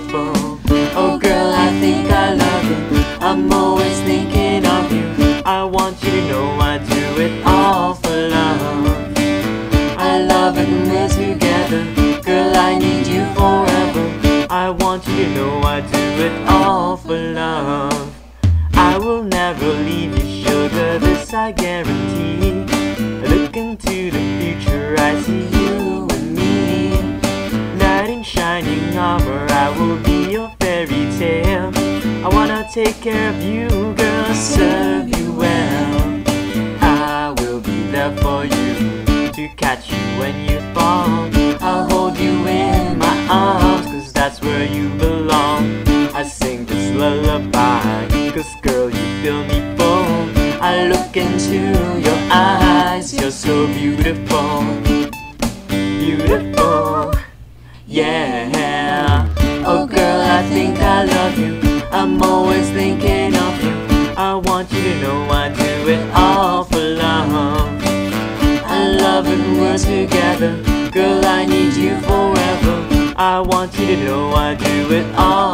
beautiful. Oh girl, I think I love you. I'm always thinking of you. I want you to know I do it all for love. I love it when we're together. Girl, I need you forever. I want you to know I do it all for love. I will never leave you, sugar, this I guarantee. Look into the future, I see you and me. Knight in shining armor, I will be your fairy tale. I wanna take care of you, girl, serve you well. I will be there for you, to catch you when you fall. I'll hold you in my arms, cause that's where you belong. I sing this lullaby, cause girl, you fill me full. I look into your eyes, you're so beautiful. Beautiful, yeah. Oh girl, I think I love you. I'm always thinking of you. I want you to know I do it all for love. I love it when we're together. Girl, I need you forever. I want you to know I do it all